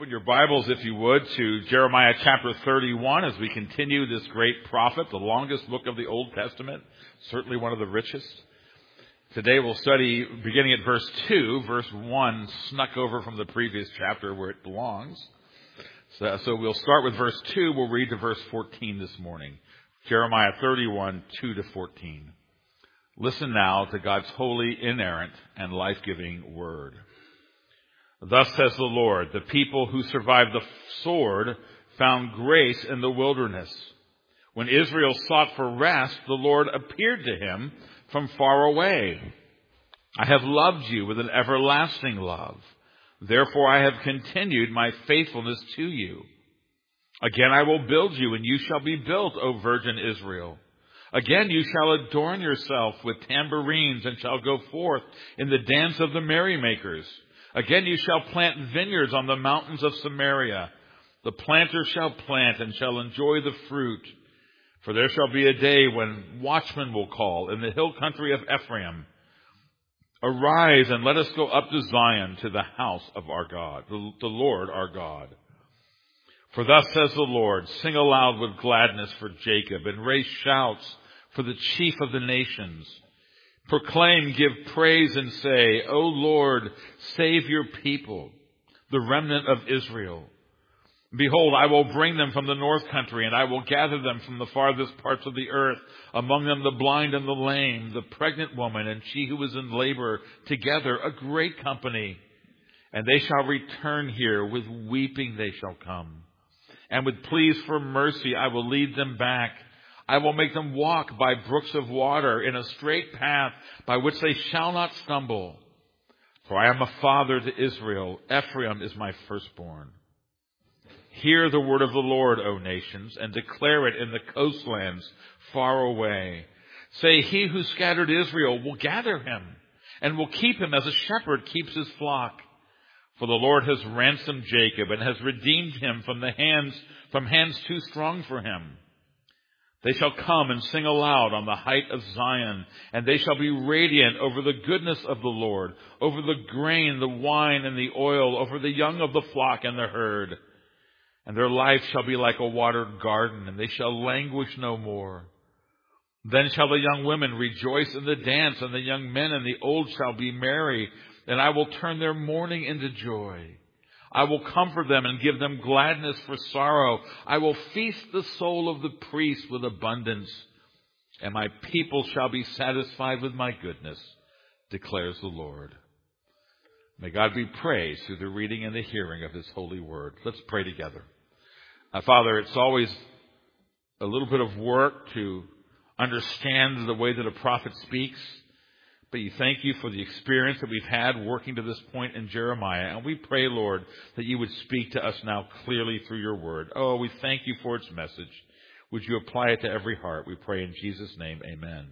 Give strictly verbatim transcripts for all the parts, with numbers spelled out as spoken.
Open your Bibles, if you would, to Jeremiah chapter thirty-one as we continue this great prophet, the longest book of the Old Testament, certainly one of the richest. Today we'll study beginning at verse two. Verse one snuck over from the previous chapter where it belongs. So, so we'll start with verse two. We'll read to verse fourteen this morning. Jeremiah thirty-one, two to fourteen. Listen now to God's holy, inerrant, and life-giving word. Thus says the Lord, the people who survived the sword found grace in the wilderness. When Israel sought for rest, the Lord appeared to him from far away. I have loved you with an everlasting love. Therefore I have continued my faithfulness to you. Again I will build you, and you shall be built, O virgin Israel. Again you shall adorn yourself with tambourines, and shall go forth in the dance of the merrymakers. Again you shall plant vineyards on the mountains of Samaria. The planter shall plant and shall enjoy the fruit. For there shall be a day when watchmen will call in the hill country of Ephraim. Arise and let us go up to Zion, to the house of our God, the, the Lord our God. For thus says the Lord, sing aloud with gladness for Jacob, and raise shouts for the chief of the nations. Proclaim, give praise, and say, O Lord, save your people, the remnant of Israel. Behold, I will bring them from the north country, and I will gather them from the farthest parts of the earth, among them the blind and the lame, the pregnant woman, and she who is in labor, together a great company. And they shall return here, with weeping they shall come. And with pleas for mercy I will lead them back. I will make them walk by brooks of water in a straight path by which they shall not stumble. For I am a father to Israel. Ephraim is my firstborn. Hear the word of the Lord, O nations, and declare it in the coastlands far away. Say, he who scattered Israel will gather him, and will keep him as a shepherd keeps his flock. For the Lord has ransomed Jacob, and has redeemed him from the hands, from hands too strong for him. They shall come and sing aloud on the height of Zion, and they shall be radiant over the goodness of the Lord, over the grain, the wine, and the oil, over the young of the flock and the herd. And their life shall be like a watered garden, and they shall languish no more. Then shall the young women rejoice in the dance, and the young men and the old shall be merry, and I will turn their mourning into joy. I will comfort them and give them gladness for sorrow. I will feast the soul of the priest with abundance, and my people shall be satisfied with my goodness, declares the Lord. May God be praised through the reading and the hearing of his holy word. Let's pray together. Uh, Father, it's always a little bit of work to understand the way that a prophet speaks. But you thank you for the experience that we've had working to this point in Jeremiah. And we pray, Lord, that you would speak to us now clearly through your word. Oh, we thank you for its message. Would you apply it to every heart? We pray in Jesus' name, amen.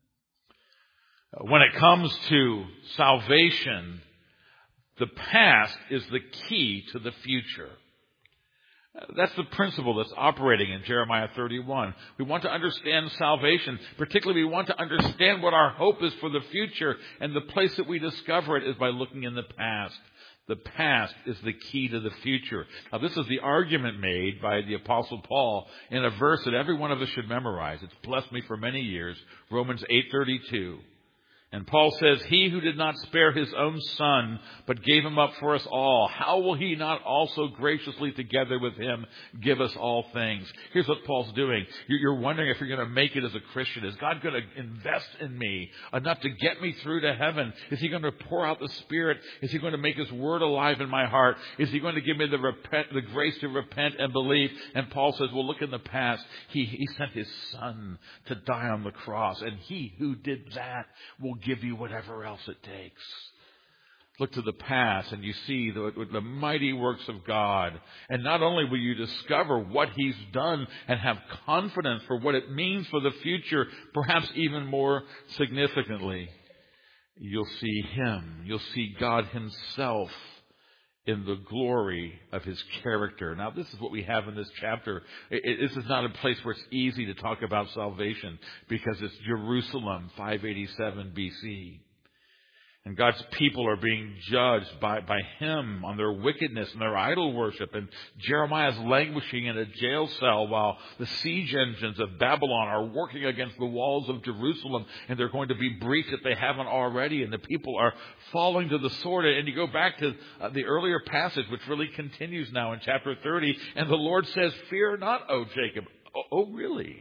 When it comes to salvation, the past is the key to the future. That's the principle that's operating in Jeremiah thirty-one. We want to understand salvation. Particularly, we want to understand what our hope is for the future. And the place that we discover it is by looking in the past. The past is the key to the future. Now, this is the argument made by the Apostle Paul in a verse that every one of us should memorize. It's blessed me for many years. Romans eight thirty-two. And Paul says, he who did not spare his own son, but gave him up for us all, how will he not also graciously together with him give us all things? Here's what Paul's doing. You're wondering if you're going to make it as a Christian. Is God going to invest in me enough to get me through to heaven? Is he going to pour out the Spirit? Is he going to make his word alive in my heart? Is he going to give me the repent, the grace to repent and believe? And Paul says, well, look in the past. He, he sent his son to die on the cross. And he who did that will give you whatever else it takes. Look to the past and you see the, the mighty works of God. And not only will you discover what he's done and have confidence for what it means for the future, perhaps even more significantly, you'll see him. You'll see God himself in the glory of his character. Now, this is what we have in this chapter. It, it, this is not a place where it's easy to talk about salvation because it's Jerusalem, five eighty-seven B C. And God's people are being judged by, by him on their wickedness and their idol worship. And Jeremiah's languishing in a jail cell while the siege engines of Babylon are working against the walls of Jerusalem, and they're going to be breached if they haven't already. And the people are falling to the sword. And you go back to uh, the earlier passage, which really continues now in chapter thirty. And the Lord says, "Fear not, O Jacob." Oh, oh really?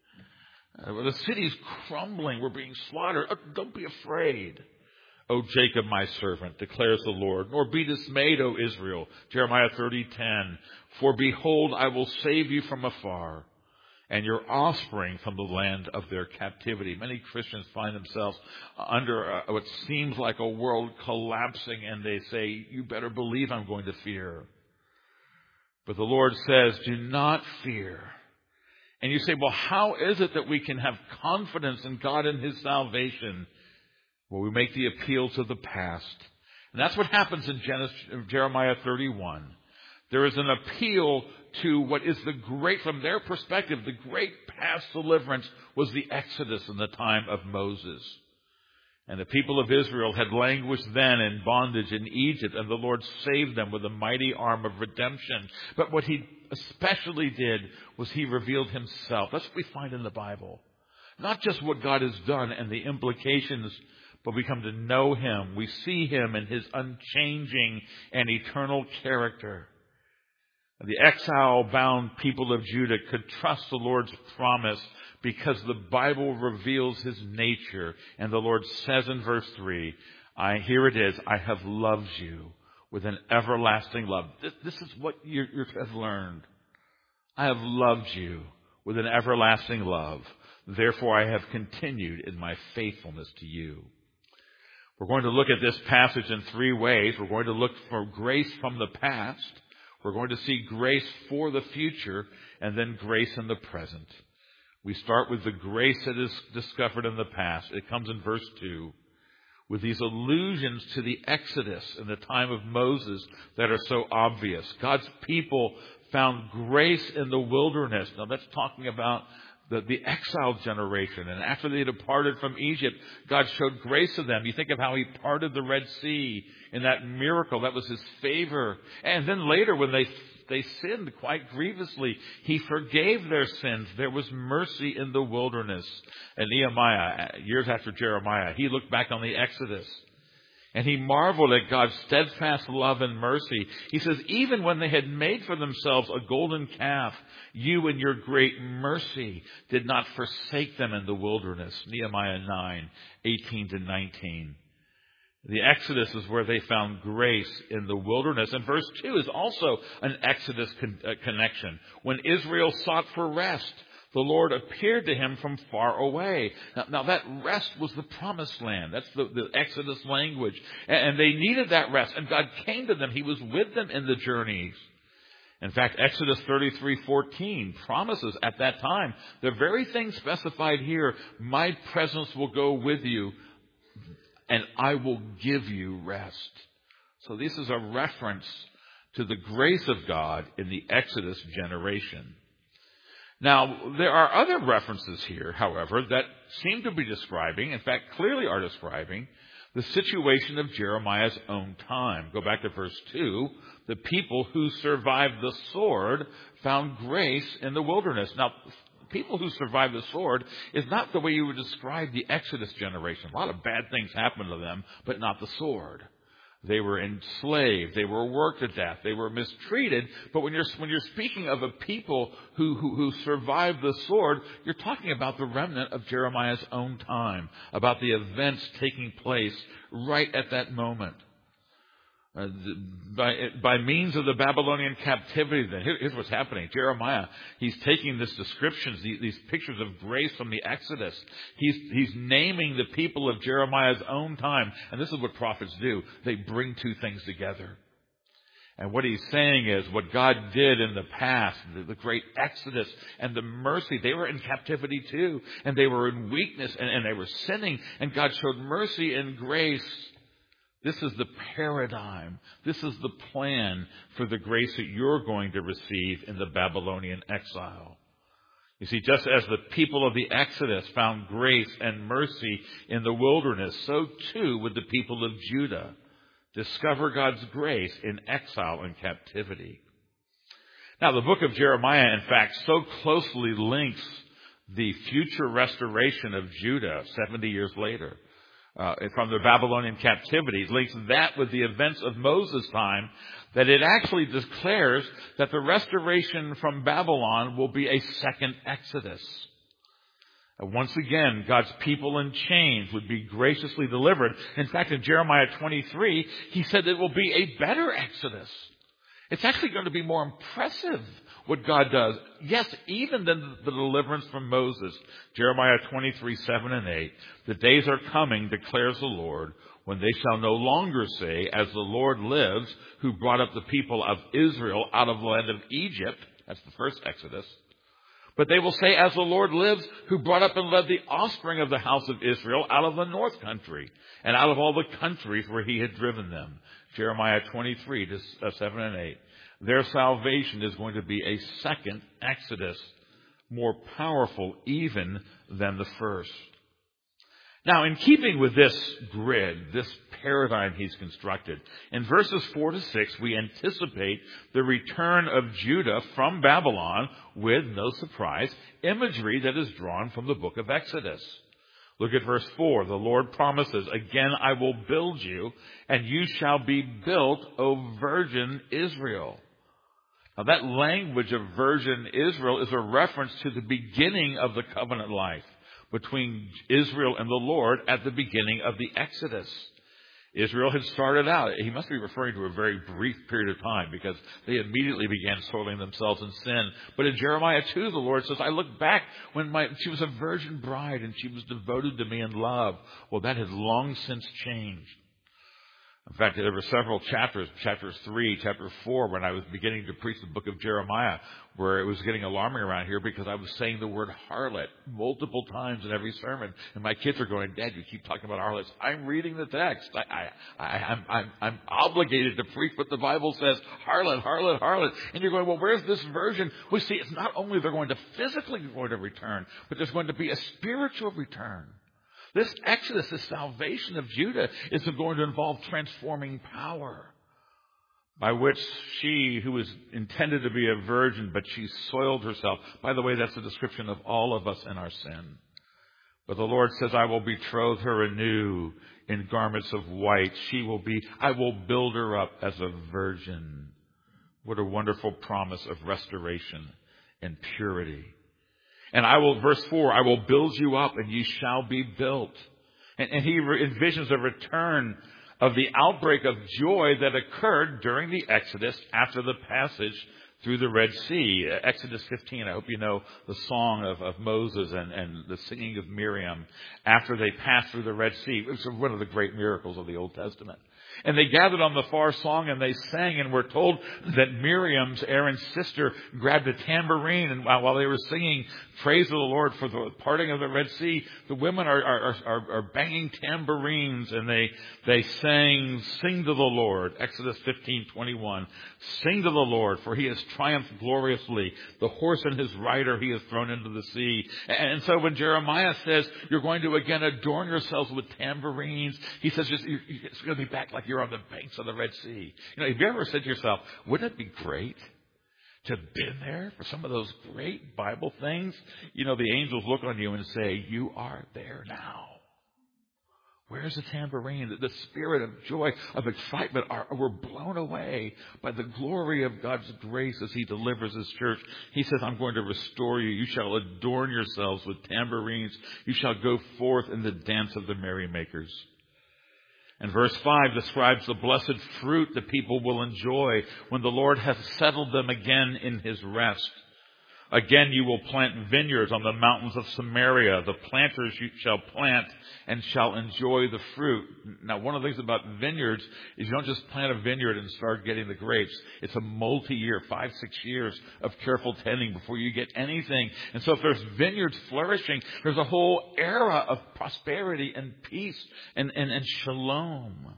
Uh, the city's crumbling. We're being slaughtered. Oh, don't be afraid, O Jacob, my servant, declares the Lord. Nor be dismayed, O Israel. Jeremiah thirty ten. For behold, I will save you from afar, and your offspring from the land of their captivity. Many Christians find themselves under uh, what seems like a world collapsing, and they say, you better believe I'm going to fear. But the Lord says, do not fear. And you say, well, how is it that we can have confidence in God and his salvation? Well, we make the appeal to the past. And that's what happens in Genesis, Jeremiah thirty-one. There is an appeal to what is the great, from their perspective, the great past deliverance was the Exodus in the time of Moses. And the people of Israel had languished then in bondage in Egypt, and the Lord saved them with a mighty arm of redemption. But what he especially did was he revealed himself. That's what we find in the Bible. Not just what God has done and the implications, but we come to know him. We see him in his unchanging and eternal character. The exile-bound people of Judah could trust the Lord's promise because the Bible reveals his nature. And the Lord says in verse three, I, here it is, I have loved you with an everlasting love. This, this is what you, you have learned. I have loved you with an everlasting love. Therefore, I have continued in my faithfulness to you. We're going to look at this passage in three ways. We're going to look for grace from the past. We're going to see grace for the future, and then grace in the present. We start with the grace that is discovered in the past. It comes in verse two, with these allusions to the Exodus in the time of Moses that are so obvious. God's people found grace in the wilderness. Now that's talking about The, the exiled generation. And after they departed from Egypt, God showed grace to them. You think of how he parted the Red Sea in that miracle. That was his favor. And then later when they they sinned quite grievously, he forgave their sins. There was mercy in the wilderness. And Nehemiah, years after Jeremiah, he looked back on the Exodus. And he marveled at God's steadfast love and mercy. He says, even when they had made for themselves a golden calf, you in your great mercy did not forsake them in the wilderness. Nehemiah nine, eighteen to nineteen. The Exodus is where they found grace in the wilderness. And verse two is also an Exodus con- uh, connection. When Israel sought for rest, the Lord appeared to him from far away. Now, now that rest was the promised land. That's the, the Exodus language. And, and they needed that rest. And God came to them. He was with them in the journeys. In fact, Exodus thirty-three fourteen promises at that time the very thing specified here, my presence will go with you and I will give you rest. So this is a reference to the grace of God in the Exodus generation. Now, there are other references here, however, that seem to be describing, in fact, clearly are describing, the situation of Jeremiah's own time. Go back to verse two. The people who survived the sword found grace in the wilderness. Now, people who survived the sword is not the way you would describe the Exodus generation. A lot of bad things happened to them, but not the sword. They were enslaved. They were worked to death. They were mistreated. But when you're when you're speaking of a people who, who, who survived the sword, you're talking about the remnant of Jeremiah's own time, about the events taking place right at that moment. Uh, by, by means of the Babylonian captivity, then here, here's what's happening. Jeremiah, he's taking this descriptions, these, these pictures of grace from the Exodus. He's, he's naming the people of Jeremiah's own time. And this is what prophets do. They bring two things together. And what he's saying is what God did in the past, the, the great Exodus and the mercy, they were in captivity too. And they were in weakness and, and they were sinning. And God showed mercy and grace. This is the paradigm. This is the plan for the grace that you're going to receive in the Babylonian exile. You see, just as the people of the Exodus found grace and mercy in the wilderness, so too would the people of Judah discover God's grace in exile and captivity. Now, the book of Jeremiah, in fact, so closely links the future restoration of Judah seventy years later uh, from the Babylonian captivity. It links that with the events of Moses' time, that it actually declares that the restoration from Babylon will be a second Exodus. And once again, God's people in chains would be graciously delivered. In fact, in Jeremiah twenty-three, he said it will be a better Exodus. It's actually going to be more impressive what God does. Yes, even than the deliverance from Moses. Jeremiah twenty-three, seven and eight. The days are coming, declares the Lord, when they shall no longer say, as the Lord lives, who brought up the people of Israel out of the land of Egypt. That's the first Exodus. But they will say, as the Lord lives, who brought up and led the offspring of the house of Israel out of the north country, and out of all the countries where he had driven them. Jeremiah twenty-three, seven and eight. Their salvation is going to be a second Exodus, more powerful even than the first. Now, in keeping with this grid, this paradigm he's constructed, in verses four to six, we anticipate the return of Judah from Babylon with, no surprise, imagery that is drawn from the book of Exodus. Look at verse four. The Lord promises, again I will build you, and you shall be built, O virgin Israel. Now that language of virgin Israel is a reference to the beginning of the covenant life between Israel and the Lord at the beginning of the Exodus. Israel had started out, he must be referring to a very brief period of time, because they immediately began soiling themselves in sin. But in Jeremiah two, the Lord says, I look back when my, she was a virgin bride and she was devoted to me in love. Well, that has long since changed. In fact, there were several chapters, chapters three, chapter four, when I was beginning to preach the book of Jeremiah, where it was getting alarming around here because I was saying the word harlot multiple times in every sermon. And my kids are going, Dad, you keep talking about harlots. I'm reading the text. I, I, I, I'm, I'm, I'm obligated to preach what the Bible says. Harlot, harlot, harlot. And you're going, well, where's this version? We see it's not only they're going to physically going to return, but there's going to be a spiritual return. This Exodus, this salvation of Judah, is going to involve transforming power, by which she, who was intended to be a virgin, but she soiled herself. By the way, that's a description of all of us in our sin. But the Lord says, I will betroth her anew in garments of white. She will be, I will build her up as a virgin. What a wonderful promise of restoration and purity. And I will, verse four, I will build you up and you shall be built. And, and he envisions a return of the outbreak of joy that occurred during the Exodus after the passage through the Red Sea. Exodus fifteen, I hope you know the song of, of Moses and, and the singing of Miriam after they passed through the Red Sea. It was one of the great miracles of the Old Testament. And they gathered on the far song and they sang, and we're told that Miriam's, Aaron's sister, grabbed a tambourine, and while they were singing praise of the Lord for the parting of the Red Sea, the women are, are, are, are banging tambourines, and they, they sang, sing to the Lord, Exodus fifteen twenty-one, sing to the Lord, for he has triumphed gloriously. The horse and his rider he has thrown into the sea. And so when Jeremiah says, you're going to again adorn yourselves with tambourines, he says, it's going to be back like you're on the banks of the Red Sea. You know, have you ever said to yourself, wouldn't it be great to have been there for some of those great Bible things? You know, the angels look on you and say, you are there now. Where's the tambourine? The spirit of joy, of excitement, are, we're blown away by the glory of God's grace as he delivers his church. He says, I'm going to restore you. You shall adorn yourselves with tambourines. You shall go forth in the dance of the merrymakers. And verse five describes the blessed fruit the people will enjoy when the Lord has settled them again in his rest. Again, you will plant vineyards on the mountains of Samaria. The planters you shall plant and shall enjoy the fruit. Now, one of the things about vineyards is you don't just plant a vineyard and start getting the grapes. It's a multi-year, five, six years of careful tending before you get anything. And so if there's vineyards flourishing, there's a whole era of prosperity and peace and, and, and shalom.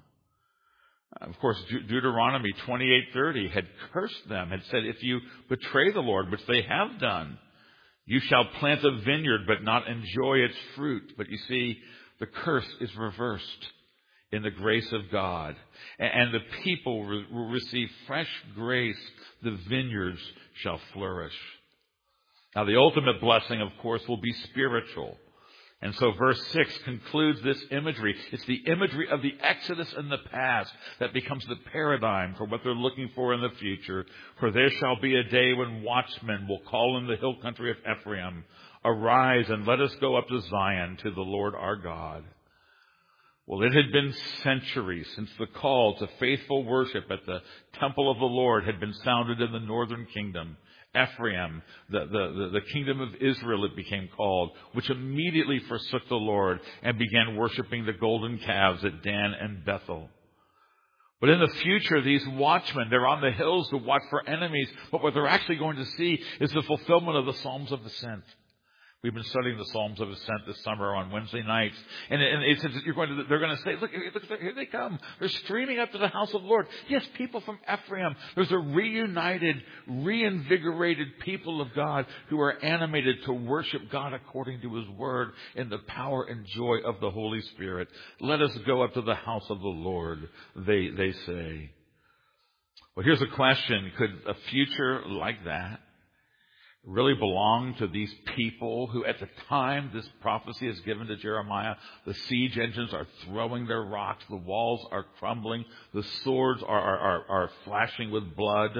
Of course, De- Deuteronomy twenty-eight thirty had cursed them, had said, if you betray the Lord, which they have done, You shall plant a vineyard, but not enjoy its fruit. But you see, the curse is reversed in the grace of God. And the people will receive fresh grace. The vineyards shall flourish. Now, the ultimate blessing, of course, will be spiritual. And so verse six concludes this imagery. It's the imagery of the Exodus in the past that becomes the paradigm for what they're looking for in the future. For there shall be a day when watchmen will call in the hill country of Ephraim, arise and let us go up to Zion, to the Lord our God. Well, it had been centuries since the call to faithful worship at the temple of the Lord had been sounded in the northern kingdom. Ephraim, the, the, the kingdom of Israel, it became called, which immediately forsook the Lord and began worshiping the golden calves at Dan and Bethel. But in the future, these watchmen, they're on the hills to watch for enemies, but what they're actually going to see is the fulfillment of the Psalms of Ascent. We've been studying the Psalms of Ascent this summer on Wednesday nights. And, and it says you're going to, they're going to say, look, look, here they come. They're streaming up to the house of the Lord. Yes, people from Ephraim. There's a reunited, reinvigorated people of God who are animated to worship God according to His Word in the power and joy of the Holy Spirit. Let us go up to the house of the Lord, they, they say. Well, here's a question. Could a future like that really belong to these people who at the time this prophecy is given to Jeremiah, the siege engines are throwing their rocks, the walls are crumbling, the swords are, are, are, are flashing with blood?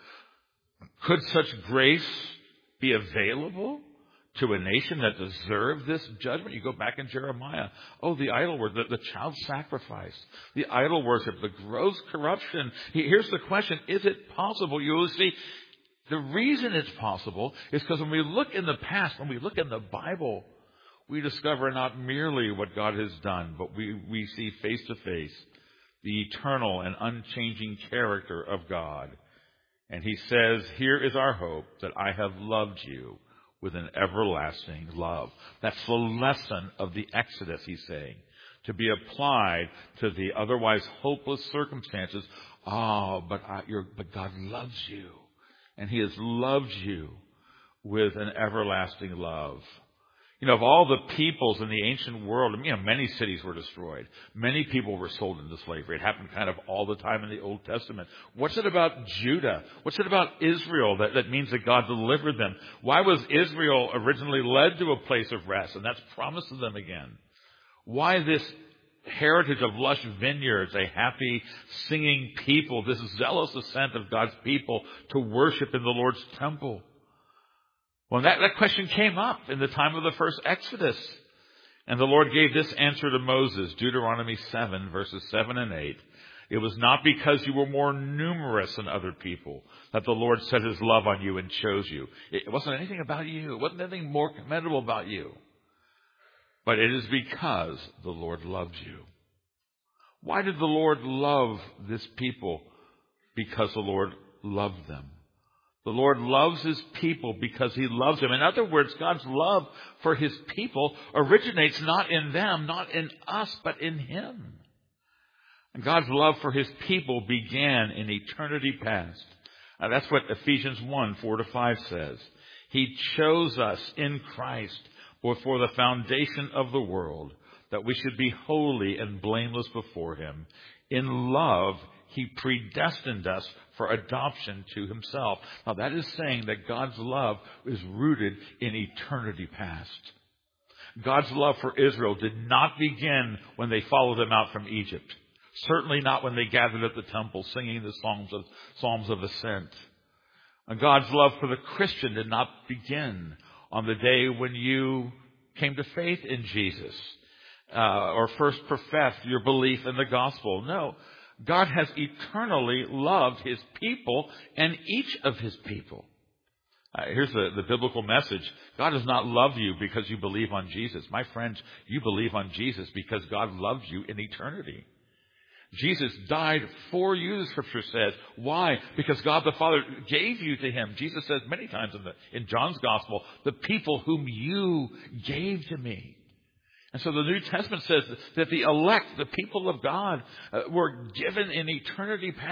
Could such grace be available to a nation that deserved this judgment? You go back in Jeremiah. Oh, the idol worship, the, the child sacrifice, the idol worship, the gross corruption. Here's the question. Is it possible? You will see, the reason it's possible is because when we look in the past, when we look in the Bible, we discover not merely what God has done, but we, we see face to face the eternal and unchanging character of God. And He says, here is our hope, that I have loved you with an everlasting love. That's the lesson of the Exodus, He's saying, to be applied to the otherwise hopeless circumstances. Oh, but, I, you're, but God loves you. And He has loved you with an everlasting love. You know, of all the peoples in the ancient world, you know, many cities were destroyed. Many people were sold into slavery. It happened kind of all the time in the Old Testament. What's it about Judah? What's it about Israel that, that means that God delivered them? Why was Israel originally led to a place of rest? And that's promised to them again. Why this heritage of lush vineyards, a happy, singing people, this zealous ascent of God's people to worship in the Lord's temple? Well, that, that question came up in the time of the first Exodus. And the Lord gave this answer to Moses, Deuteronomy seven, verses seven and eight. It was not because you were more numerous than other people that the Lord set His love on you and chose you. It wasn't anything about you. It wasn't anything more commendable about you. But it is because the Lord loves you. Why did the Lord love this people? Because the Lord loved them. The Lord loves His people because He loves them. In other words, God's love for His people originates not in them, not in us, but in Him. And God's love for His people began in eternity past. Now, that's what Ephesians one, four to five says. He chose us in Christ before the foundation of the world, that we should be holy and blameless before Him. In love, He predestined us for adoption to Himself. Now, that is saying that God's love is rooted in eternity past. God's love for Israel did not begin when they followed Him out from Egypt. Certainly not when they gathered at the temple singing the Psalms of, Psalms of Ascent. And God's love for the Christian did not begin on the day when you came to faith in Jesus, uh, or first professed your belief in the gospel. No, God has eternally loved His people and each of His people. Uh, here's the, the biblical message. God does not love you because you believe on Jesus. My friends, you believe on Jesus because God loves you in eternity. Jesus died for you, the Scripture says. Why? Because God the Father gave you to Him. Jesus says many times in, the, in John's Gospel, the people whom you gave to me. And so the New Testament says that the elect, the people of God, uh, were given in eternity past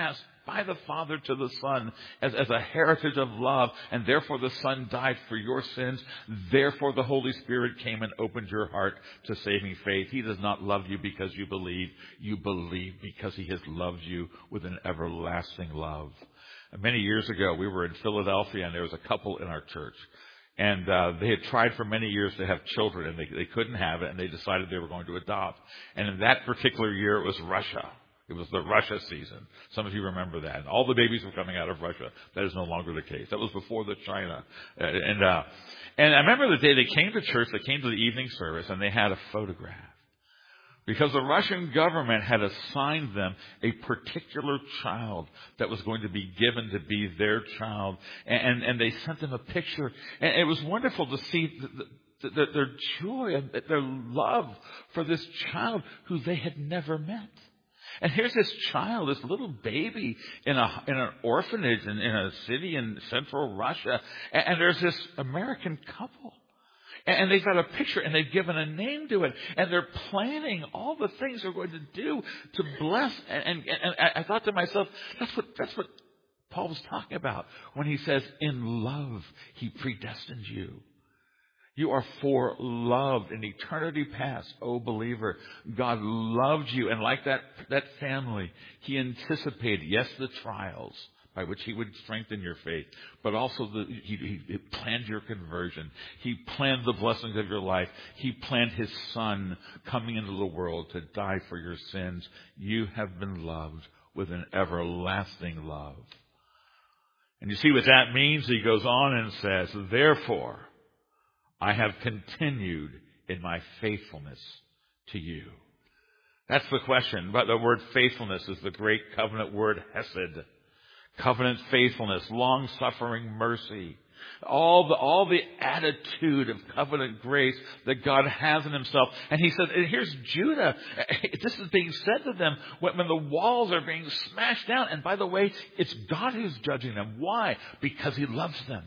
by the Father to the Son as, as a heritage of love, and therefore the Son died for your sins. Therefore the Holy Spirit came and opened your heart to saving faith. He does not love you because you believe. You believe because He has loved you with an everlasting love. Many years ago, we were in Philadelphia, and there was a couple in our church. And uh, they had tried for many years to have children, and they, they couldn't have it, and they decided they were going to adopt. And in that particular year, it was Russia. It was the Russia season. Some of you remember that. And all the babies were coming out of Russia. That is no longer the case. That was before the China. Uh, and uh, and I remember the day they came to church, they came to the evening service, and they had a photograph. Because the Russian government had assigned them a particular child that was going to be given to be their child. And, and they sent them a picture. And it was wonderful to see the, the, the, their joy and their love for this child who they had never met. And here's this child, this little baby in a in an orphanage in, in a city in central Russia. And, and there's this American couple. And they've got a picture, and they've given a name to it. And they're planning all the things they're going to do to bless. And, and, and I thought to myself, that's what that's what Paul was talking about when he says, in love, He predestined you. You are foreloved in eternity past, O believer. God loved you. And like that, that family, He anticipated, yes, the trials by which He would strengthen your faith, but also the, he, he planned your conversion. He planned the blessings of your life. He planned His Son coming into the world to die for your sins. You have been loved with an everlasting love. And you see what that means? He goes on and says, therefore, I have continued in my faithfulness to you. That's the question. But the word faithfulness is the great covenant word hesed. Covenant faithfulness, long-suffering mercy, all the all the attitude of covenant grace that God has in Himself. And He said, and here's Judah. This is being said to them when, when the walls are being smashed down. And by the way, it's God who's judging them. Why? Because He loves them.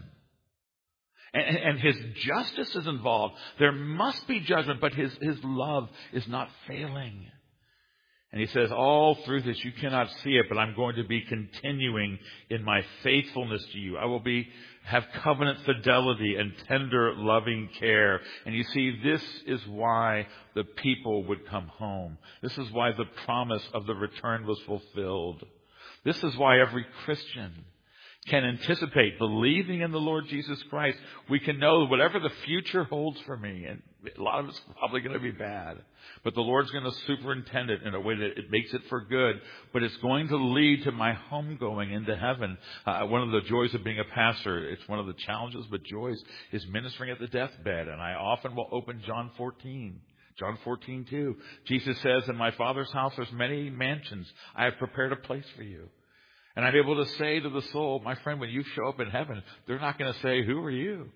And, and His justice is involved. There must be judgment, but His, His love is not failing. And He says, all through this, you cannot see it, but I'm going to be continuing in my faithfulness to you. I will be have covenant fidelity and tender, loving care. And you see, this is why the people would come home. This is why the promise of the return was fulfilled. This is why every Christian can anticipate believing in the Lord Jesus Christ. We can know whatever the future holds for me, and a lot of it's probably going to be bad, but the Lord's going to superintend it in a way that it makes it for good, but it's going to lead to my homegoing into heaven. Uh, one of the joys of being a pastor, it's one of the challenges, but joys, is ministering at the deathbed. And I often will open John fourteen. John fourteen two. Jesus says, in my Father's house there's many mansions. I have prepared a place for you. And I'm able to say to the soul, my friend, when you show up in heaven, they're not going to say, who are you?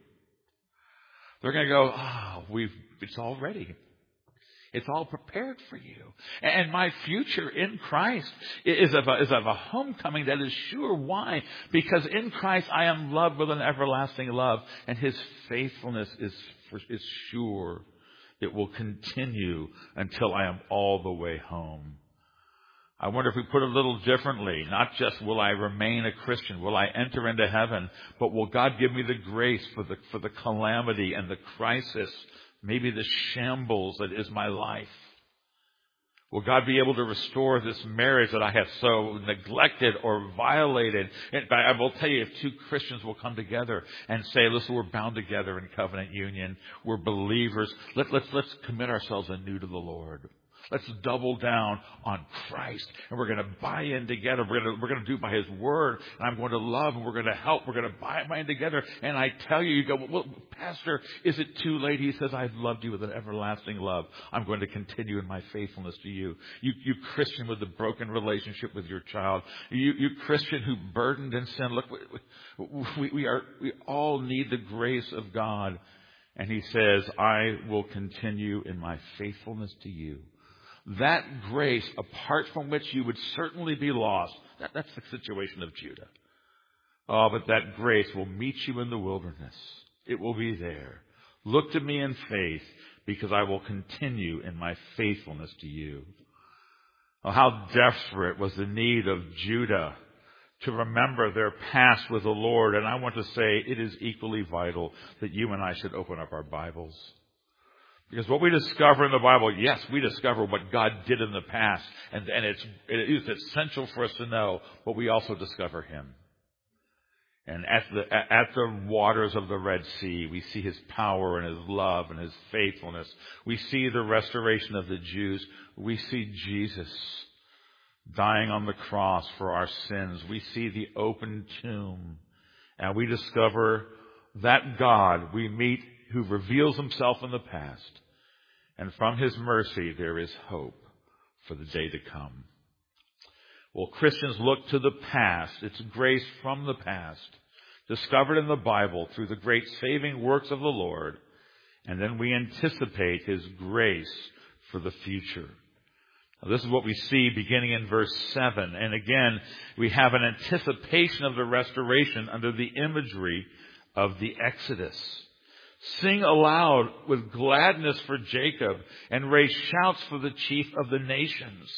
They're going to go, oh, we've, it's all ready. It's all prepared for you. And my future in Christ is of, a, is of a homecoming that is sure. Why? Because in Christ I am loved with an everlasting love, and His faithfulness is, is sure. It will continue until I am all the way home. I wonder if we put it a little differently. Not just will I remain a Christian, will I enter into heaven, but will God give me the grace for the for the calamity and the crisis, maybe the shambles that is my life? Will God be able to restore this marriage that I have so neglected or violated? And I will tell you, if two Christians will come together and say, listen, we're bound together in covenant union. We're believers. Let, let's, let's commit ourselves anew to the Lord. Let's double down on Christ, and we're going to buy in together. We're going to, we're going to do by His Word, and I'm going to love, and we're going to help. We're going to buy, buy in together. And I tell you, you go, well, Pastor, is it too late? He says, I've loved you with an everlasting love. I'm going to continue in my faithfulness to you. You, you Christian with a broken relationship with your child. You, you Christian who burdened in sin. Look, we, we, we are, we all need the grace of God. And He says, I will continue in my faithfulness to you. That grace, apart from which you would certainly be lost, that, that's the situation of Judah. Oh, but that grace will meet you in the wilderness. It will be there. Look to me in faith, because I will continue in my faithfulness to you. Oh, how desperate was the need of Judah to remember their past with the Lord. And I want to say it is equally vital that you and I should open up our Bibles. Because what we discover in the Bible, yes, we discover what God did in the past, and, and it's, it is essential for us to know, but we also discover Him. And at the, at the waters of the Red Sea, we see His power and His love and His faithfulness. We see the restoration of the Jews. We see Jesus dying on the cross for our sins. We see the open tomb. And we discover that God we meet who reveals Himself in the past. And from His mercy, there is hope for the day to come. Well, Christians look to the past. It's grace from the past, discovered in the Bible through the great saving works of the Lord. And then we anticipate His grace for the future. Now, this is what we see beginning in verse seven. And again, we have an anticipation of the restoration under the imagery of the Exodus. Sing aloud with gladness for Jacob and raise shouts for the chief of the nations.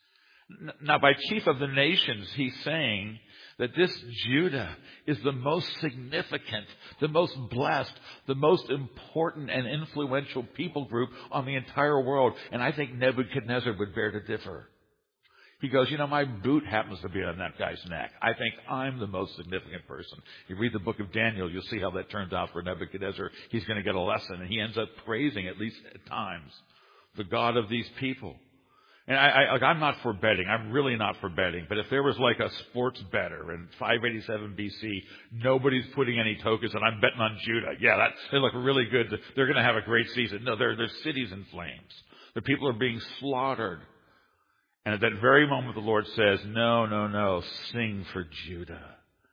Now, by chief of the nations, he's saying that this Judah is the most significant, the most blessed, the most important and influential people group on the entire world. And I think Nebuchadnezzar would bear to differ. He goes, you know, my boot happens to be on that guy's neck. I think I'm the most significant person. You read the book of Daniel, you'll see how that turns out for Nebuchadnezzar. He's going to get a lesson, and he ends up praising, at least at times, the God of these people. And I, I, like, I'm not for betting. I'm really not for betting. But if there was like a sports bettor in five eighty-seven B C, nobody's putting any tokens, and I'm betting on Judah. Yeah, that, they look really good. They're going to have a great season. No, their their cities in flames. The people are being slaughtered. And at that very moment, the Lord says, no, no, no, sing for Judah.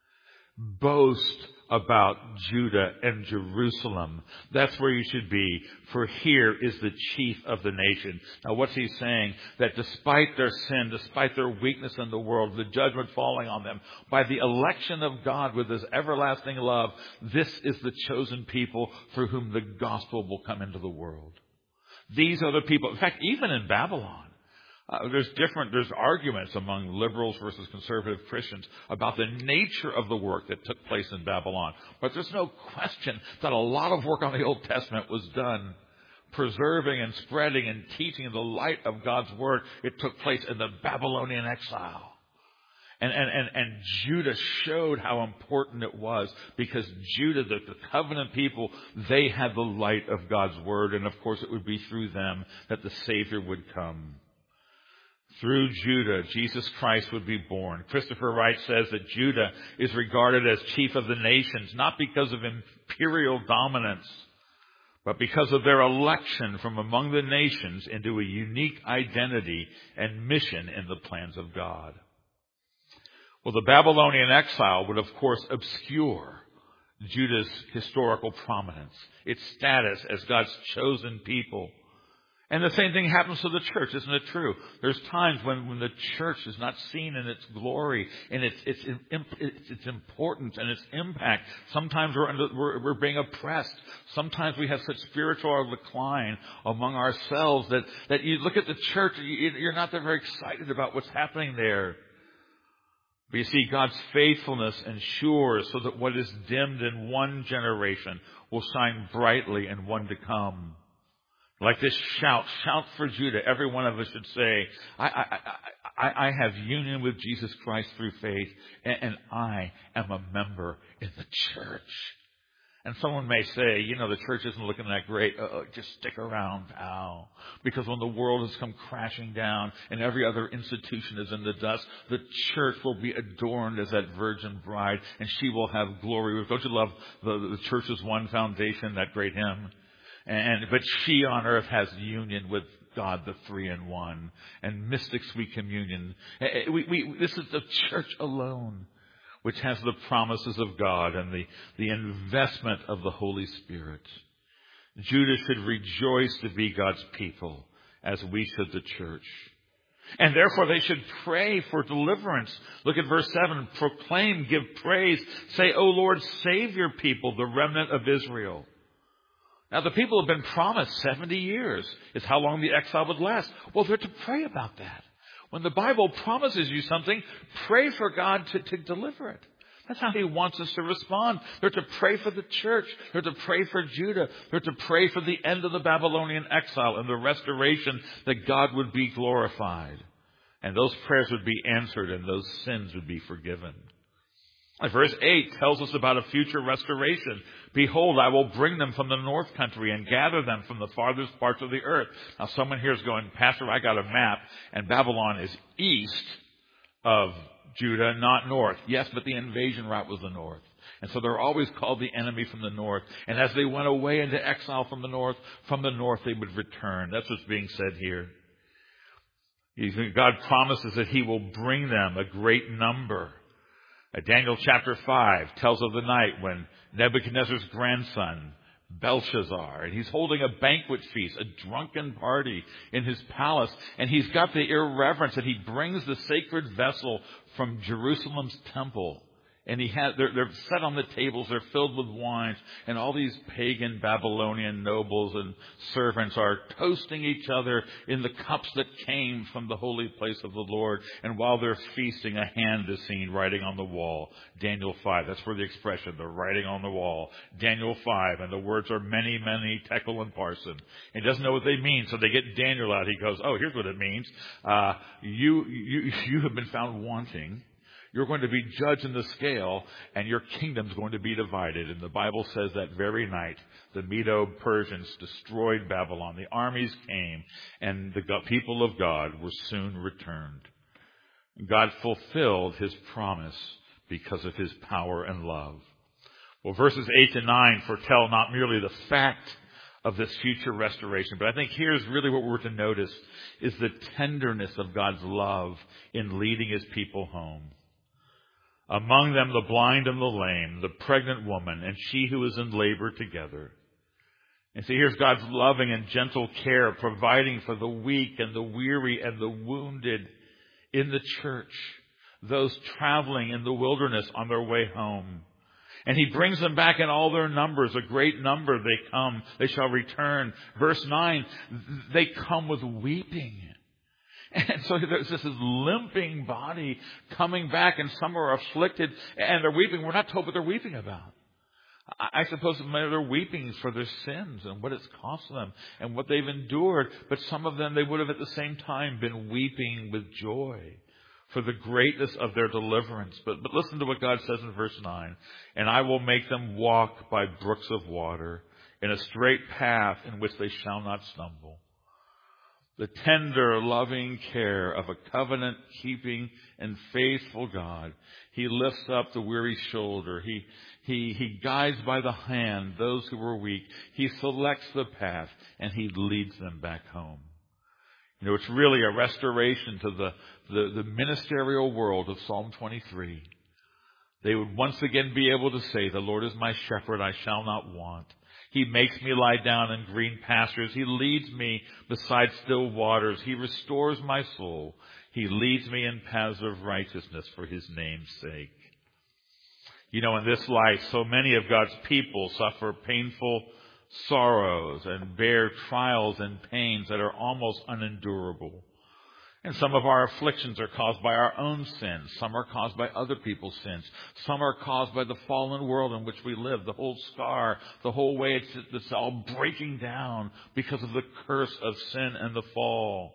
Boast about Judah and Jerusalem. That's where you should be, for here is the chief of the nation. Now, what's he saying? That despite their sin, despite their weakness in the world, the judgment falling on them, by the election of God with His everlasting love, this is the chosen people through whom the gospel will come into the world. These are the people. In fact, even in Babylon, Uh, there's different, there's arguments among liberals versus conservative Christians about the nature of the work that took place in Babylon. But there's no question that a lot of work on the Old Testament was done preserving and spreading and teaching the light of God's Word. It took place in the Babylonian exile. And, and, and, and Judah showed how important it was, because Judah, the, the covenant people, they had the light of God's Word. And of course it would be through them that the Savior would come. Through Judah, Jesus Christ would be born. Christopher Wright says that Judah is regarded as chief of the nations, not because of imperial dominance, but because of their election from among the nations into a unique identity and mission in the plans of God. Well, the Babylonian exile would, of course, obscure Judah's historical prominence, its status as God's chosen people. And the same thing happens to the church, isn't it true? There's times when, when the church is not seen in its glory and its its its, its importance and its impact. Sometimes we're, under, we're we're being oppressed. Sometimes we have such spiritual decline among ourselves that that you look at the church, you, you're not that very excited about what's happening there. But you see, God's faithfulness ensures so that what is dimmed in one generation will shine brightly in one to come. Like this shout, shout for Judah. Every one of us should say, I, I, I, I have union with Jesus Christ through faith, and, and I am a member in the church. And someone may say, you know, the church isn't looking that great. Uh, just stick around, pal. Because when the world has come crashing down and every other institution is in the dust, the church will be adorned as that virgin bride, and she will have glory. Don't you love the, the church's one foundation, that great hymn? And, but she on earth has union with God, the three in one, and mystic sweet communion. We, we, this is the church alone, which has the promises of God and the, the investment of the Holy Spirit. Judah should rejoice to be God's people, as we should the church. And therefore they should pray for deliverance. Look at verse seven. Proclaim, give praise. Say, O Lord, save your people, the remnant of Israel. Now, the people have been promised seventy years is how long the exile would last. Well, they're to pray about that. When the Bible promises you something, pray for God to, to deliver it. That's how He wants us to respond. They're to pray for the church. They're to pray for Judah. They're to pray for the end of the Babylonian exile and the restoration, that God would be glorified. And those prayers would be answered and those sins would be forgiven. And verse eight tells us about a future restoration. Behold, I will bring them from the north country and gather them from the farthest parts of the earth. Now someone here is going, Pastor, I got a map, and Babylon is east of Judah, not north. Yes, but the invasion route was the north. And so they're always called the enemy from the north. And as they went away into exile from the north, from the north they would return. That's what's being said here. God promises that He will bring them a great number. Daniel chapter five tells of the night when Nebuchadnezzar's grandson, Belshazzar, and he's holding a banquet feast, a drunken party in his palace, and he's got the irreverence that he brings the sacred vessel from Jerusalem's temple. And he has, they're, they're set on the tables, they're filled with wines, and all these pagan Babylonian nobles and servants are toasting each other in the cups that came from the holy place of the Lord. And while they're feasting, a hand is seen writing on the wall. Daniel five, that's where the expression, the writing on the wall. Daniel five, and the words are many, many, tekel and parson. He doesn't know what they mean, so they get Daniel out. He goes, oh, here's what it means. Uh, you, you, you have been found wanting. You're going to be judged in the scale, and your kingdom's going to be divided. And the Bible says that very night, the Medo-Persians destroyed Babylon. The armies came, and the people of God were soon returned. God fulfilled His promise because of His power and love. Well, verses eight to nine foretell not merely the fact of this future restoration, but I think here's really what we're to notice is the tenderness of God's love in leading His people home. Among them the blind and the lame, the pregnant woman, and she who is in labor together. And see, here's God's loving and gentle care, providing for the weak and the weary and the wounded in the church, those traveling in the wilderness on their way home. And He brings them back in all their numbers, a great number. They come, they shall return. Verse nine, they come with weeping. And so there's this limping body coming back, and some are afflicted, and they're weeping. We're not told what they're weeping about. I suppose they're weeping for their sins and what it's cost them and what they've endured. But some of them, they would have at the same time been weeping with joy for the greatness of their deliverance. But, but listen to what God says in verse nine. And I will make them walk by brooks of water in a straight path in which they shall not stumble. The tender, loving care of a covenant-keeping and faithful God. He lifts up the weary shoulder. He, he, he guides by the hand those who are weak. He selects the path, and He leads them back home. You know, it's really a restoration to the, the, the ministerial world of Psalm twenty-three. They would once again be able to say, the Lord is my shepherd, I shall not want. He makes me lie down in green pastures. He leads me beside still waters. He restores my soul. He leads me in paths of righteousness for His name's sake. You know, in this life, so many of God's people suffer painful sorrows and bear trials and pains that are almost unendurable. And some of our afflictions are caused by our own sins. Some are caused by other people's sins. Some are caused by the fallen world in which we live. The whole scar, the whole way it's, it's all breaking down because of the curse of sin and the fall.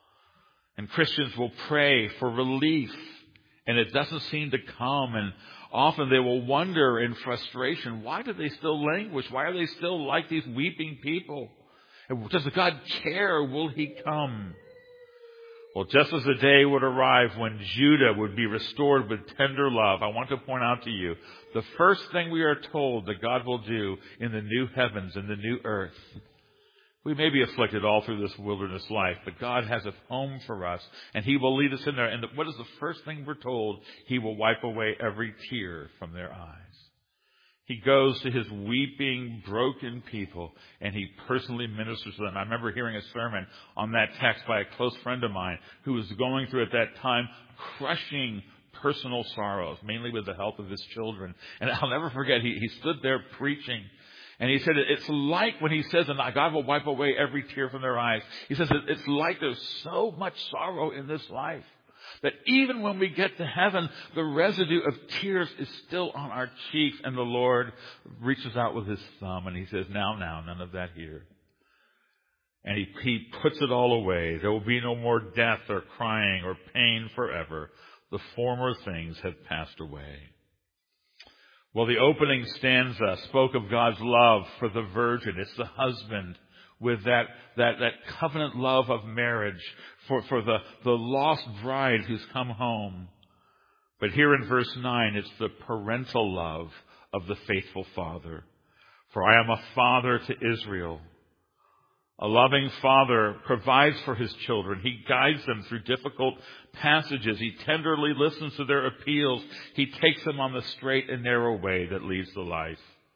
And Christians will pray for relief, and it doesn't seem to come. And often they will wonder in frustration, why do they still languish? Why are they still like these weeping people? And does God care? Will He come? Well, just as the day would arrive when Judah would be restored with tender love, I want to point out to you, the first thing we are told that God will do in the new heavens and the new earth. We may be afflicted all through this wilderness life, but God has a home for us, and He will lead us in there. And what is the first thing we're told? He will wipe away every tear from their eyes. He goes to His weeping, broken people, and He personally ministers to them. I remember hearing a sermon on that text by a close friend of mine who was going through at that time crushing personal sorrows, mainly with the health of his children. And I'll never forget, he, he stood there preaching, And he said it's like when he says, and God will wipe away every tear from their eyes. He says it's like there's so much sorrow in this life that even when we get to heaven, the residue of tears is still on our cheeks. And the Lord reaches out with his thumb and he says, now, now, none of that here. And he, he puts it all away. There will be no more death or crying or pain forever. The former things have passed away. Well, the opening stanza spoke of God's love for the virgin. It's the husband with that, that, that covenant love of marriage for, for the, the lost bride who's come home. But here in verse nine, it's the parental love of the faithful father. For I am a father to Israel. A loving father provides for his children. He guides them through difficult passages. He tenderly listens to their appeals. He takes them on the straight and narrow way that leads to life.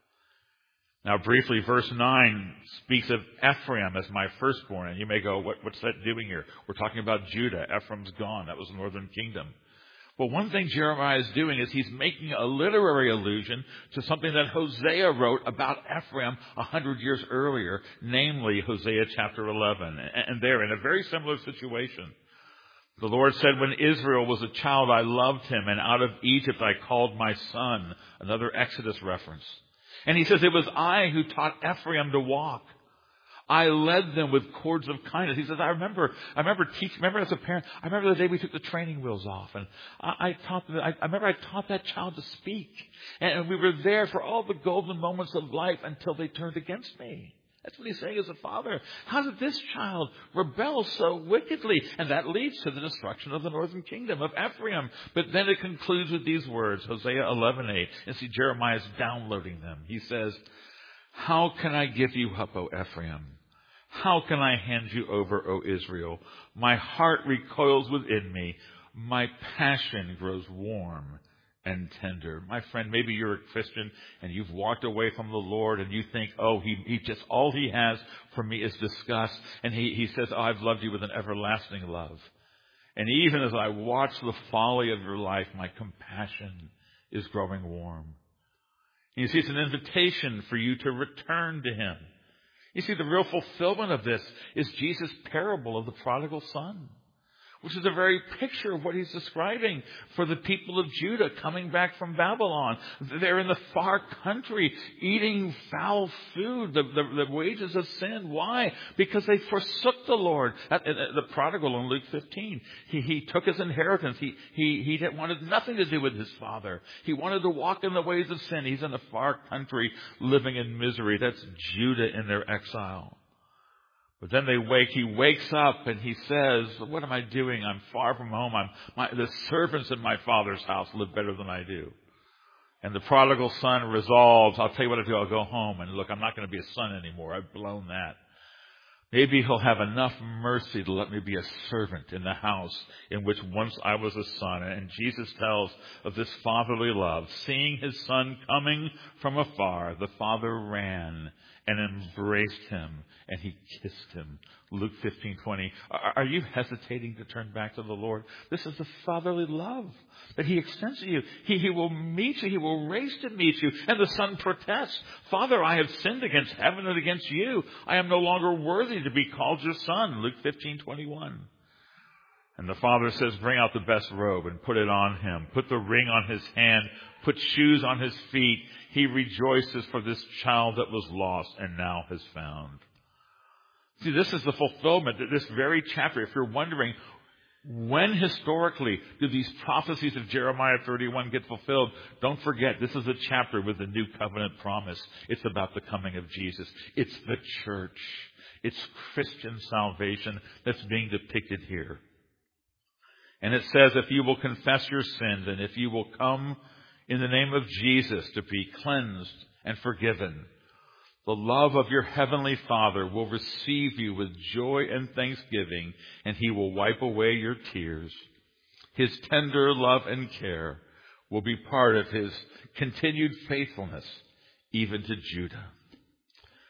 Now, briefly, verse nine speaks of Ephraim as my firstborn. And you may go, what, what's that doing here? We're talking about Judah. Ephraim's gone. That was the northern kingdom. Well, one thing Jeremiah is doing is he's making a literary allusion to something that Hosea wrote about Ephraim a hundred years earlier, namely Hosea chapter eleven. And there, in a very similar situation, the Lord said, when Israel was a child, I loved him, and out of Egypt I called my son. Another Exodus reference. And he says, it was I who taught Ephraim to walk. I led them with cords of kindness. He says, I remember, I remember teaching, remember as a parent, I remember the day we took the training wheels off, and I, I taught them, I, I remember I taught that child to speak. And we were there for all the golden moments of life until they turned against me. That's what he's saying as a father. How did this child rebel so wickedly? And that leads to the destruction of the northern kingdom of Ephraim. But then it concludes with these words, Hosea eleven eight. And see, Jeremiah is downloading them. He says, how can I give you up, O Ephraim? How can I hand you over, O Israel? My heart recoils within me. My passion grows warm and tender. My friend, maybe you're a Christian and you've walked away from the Lord and you think, oh, he, he just, all he has for me is disgust. And he, he says, oh, I've loved you with an everlasting love. And even as I watch the folly of your life, my compassion is growing warm. And you see, it's an invitation for you to return to him. You see, the real fulfillment of this is Jesus' parable of the prodigal son, which is a very picture of what he's describing for the people of Judah coming back from Babylon. They're in the far country eating foul food, the, the, the wages of sin. Why? Because they forsook the Lord. The prodigal in Luke fifteen, he, he took his inheritance. He, he, he wanted nothing to do with his father. He wanted to walk in the ways of sin. He's in a far country living in misery. That's Judah in their exile. But then they wake, he wakes up and he says, what am I doing? I'm far from home. I'm, my, the servants in my father's house live better than I do. And the prodigal son resolves, I'll tell you what I'll do, I'll go home. And look, I'm not going to be a son anymore. I've blown that. Maybe he'll have enough mercy to let me be a servant in the house in which once I was a son. And Jesus tells of this fatherly love. Seeing his son coming from afar, the father ran and embraced him, and he kissed him. Luke fifteen twenty. Are you hesitating to turn back to the Lord? This is the fatherly love that he extends to you. He, he will meet you. He will race to meet you. And the son protests, Father, I have sinned against heaven and against you. I am no longer worthy to be called your son. Luke fifteen twenty-one. And the father says, bring out the best robe and put it on him. Put the ring on his hand. Put shoes on his feet. He rejoices for this child that was lost and now has found. See, this is the fulfillment of this very chapter. If you're wondering, when historically do these prophecies of Jeremiah thirty-one get fulfilled? Don't forget, this is a chapter with the new covenant promise. It's about the coming of Jesus. It's the church. It's Christian salvation that's being depicted here. And it says, if you will confess your sins and if you will come in the name of Jesus to be cleansed and forgiven, the love of your heavenly Father will receive you with joy and thanksgiving, and he will wipe away your tears. His tender love and care will be part of his continued faithfulness, even to Judah.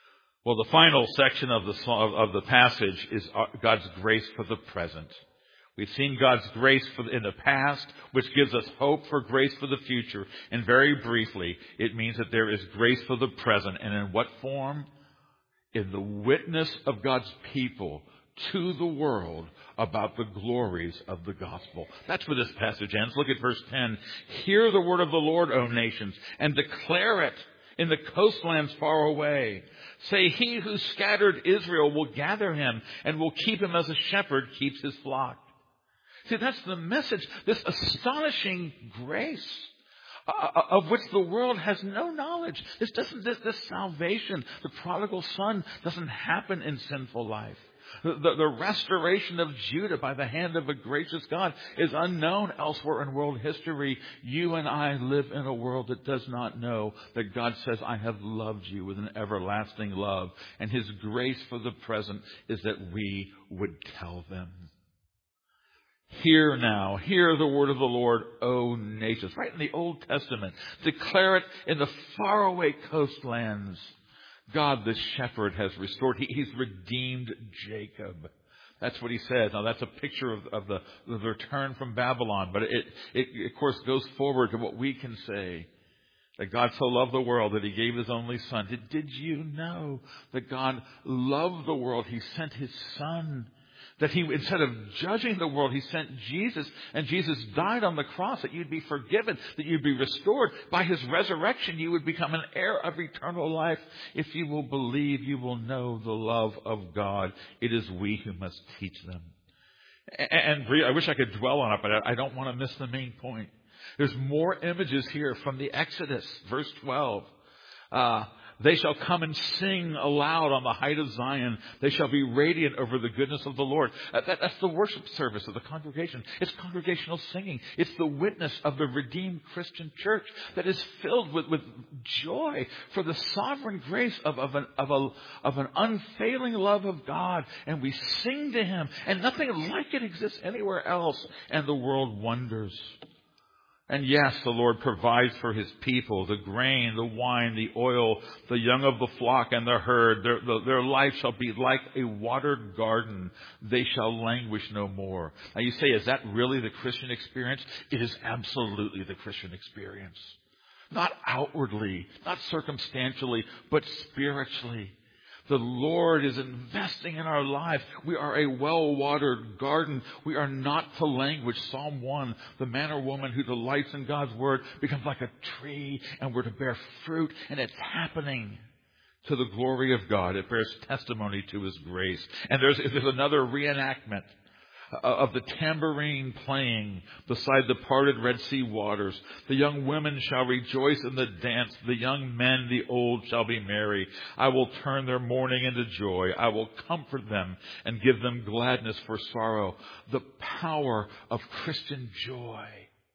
Well, the final section of the, of the passage is God's grace for the present. We've seen God's grace for, in the past, which gives us hope for grace for the future. And very briefly, it means that there is grace for the present. And in what form? In the witness of God's people to the world about the glories of the gospel. That's where this passage ends. Look at verse ten. Hear the word of the Lord, O nations, and declare it in the coastlands far away. Say, he who scattered Israel will gather him and will keep him as a shepherd keeps his flock. See, that's the message. This astonishing grace uh, of which the world has no knowledge. This doesn't, this, this salvation, the prodigal son, doesn't happen in sinful life. The, the, the restoration of Judah by the hand of a gracious God is unknown elsewhere in world history. You and I live in a world that does not know that God says, I have loved you with an everlasting love. And His grace for the present is that we would tell them. Hear now, hear the word of the Lord, O nations. Right in the Old Testament. Declare it in the faraway coastlands. God, the shepherd, has restored. He, he's redeemed Jacob. That's what he says. Now, that's a picture of, of the, the return from Babylon. But it, it, of course, goes forward to what we can say. That God so loved the world that He gave His only Son. Did, did you know that God loved the world? He sent His Son. That He, instead of judging the world, He sent Jesus. And Jesus died on the cross that you'd be forgiven, that you'd be restored. By His resurrection, you would become an heir of eternal life. If you will believe, you will know the love of God. It is we who must teach them. And I wish I could dwell on it, but I don't want to miss the main point. There's more images here from the Exodus, verse twelve. Uh, They shall come and sing aloud on the height of Zion. They shall be radiant over the goodness of the Lord. That, that's the worship service of the congregation. It's congregational singing. It's the witness of the redeemed Christian church that is filled with, with joy for the sovereign grace of, of, an, of, a, of an unfailing love of God. And we sing to Him. And nothing like it exists anywhere else. And the world wonders. And yes, the Lord provides for His people the grain, the wine, the oil, the young of the flock and the herd. Their, the, their life shall be like a watered garden. They shall languish no more. Now you say, is that really the Christian experience? It is absolutely the Christian experience. Not outwardly, not circumstantially, but spiritually. The Lord is investing in our lives. We are a well-watered garden. We are not to languish. Psalm one, the man or woman who delights in God's word becomes like a tree, and we're to bear fruit, and it's happening to the glory of God. It bears testimony to His grace. And there's, there's another reenactment of the tambourine playing beside the parted Red Sea waters. The young women shall rejoice in the dance. The young men, the old, shall be merry. I will turn their mourning into joy. I will comfort them and give them gladness for sorrow. The power of Christian joy.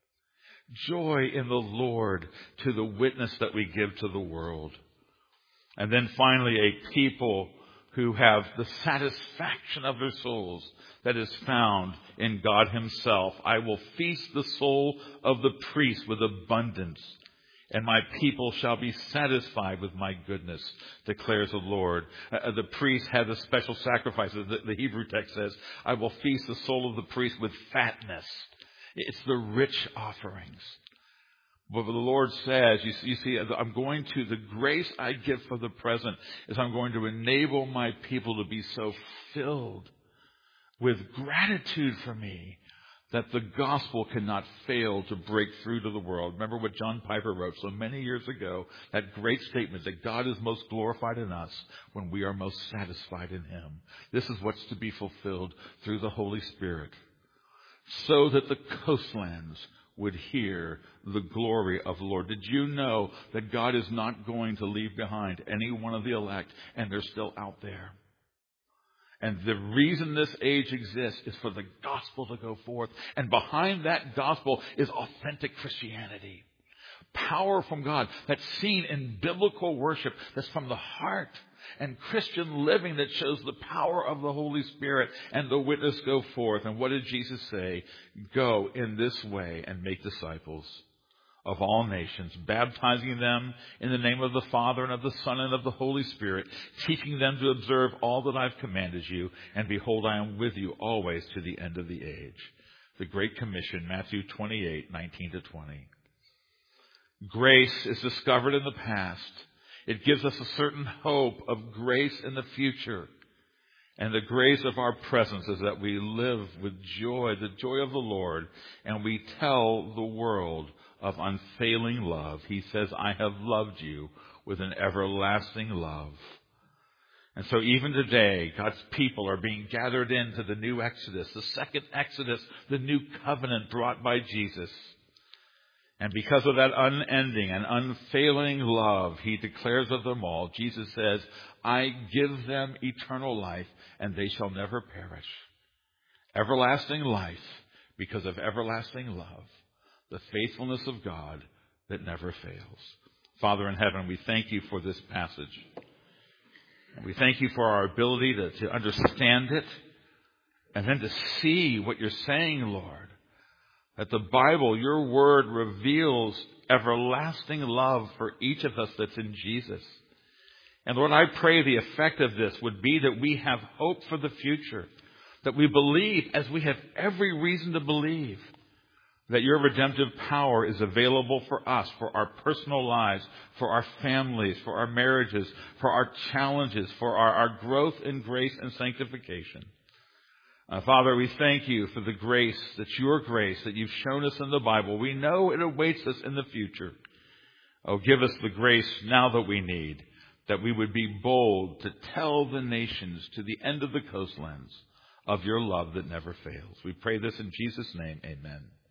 Joy in the Lord to the witness that we give to the world. And then finally, a people who have the satisfaction of their souls that is found in God Himself. I will feast the soul of the priest with abundance, and my people shall be satisfied with my goodness, declares the Lord. Uh, the priest had the special sacrifices. The, the Hebrew text says, I will feast the soul of the priest with fatness. It's the rich offerings. But the Lord says, you see, you see, I'm going to, the grace I give for the present is I'm going to enable my people to be so filled with gratitude for me that the gospel cannot fail to break through to the world. Remember what John Piper wrote so many years ago, that great statement that God is most glorified in us when we are most satisfied in Him. This is what's to be fulfilled through the Holy Spirit, so that the coastlands would hear the glory of the Lord. Did you know that God is not going to leave behind any one of the elect, and they're still out there? And the reason this age exists is for the gospel to go forth. And behind that gospel is authentic Christianity. Power from God that's seen in biblical worship, that's from the heart, and Christian living that shows the power of the Holy Spirit, and the witness go forth. And what did Jesus say? Go in this way and make disciples of all nations, baptizing them in the name of the Father and of the Son and of the Holy Spirit, teaching them to observe all that I've commanded you. And behold, I am with you always to the end of the age. The Great Commission, Matthew twenty-eight, nineteen to twenty. Grace is discovered in the past. It gives us a certain hope of grace in the future. And the grace of our presence is that we live with joy, the joy of the Lord, and we tell the world of unfailing love. He says, I have loved you with an everlasting love. And so even today, God's people are being gathered into the new Exodus, the second Exodus, the new covenant brought by Jesus. And because of that unending and unfailing love he declares of them all, Jesus says, I give them eternal life, and they shall never perish. Everlasting life because of everlasting love, the faithfulness of God that never fails. Father in heaven, we thank you for this passage. We thank you for our ability to, to understand it and then to see what you're saying, Lord. That the Bible, your word, reveals everlasting love for each of us that's in Jesus. And Lord, I pray the effect of this would be that we have hope for the future. That we believe, as we have every reason to believe, that your redemptive power is available for us, for our personal lives, for our families, for our marriages, for our challenges, for our, our growth in grace and sanctification. Uh, Father, we thank you for the grace, that's your grace, that you've shown us in the Bible. We know it awaits us in the future. Oh, give us the grace now that we need, that we would be bold to tell the nations to the end of the coastlands of your love that never fails. We pray this in Jesus' name. Amen.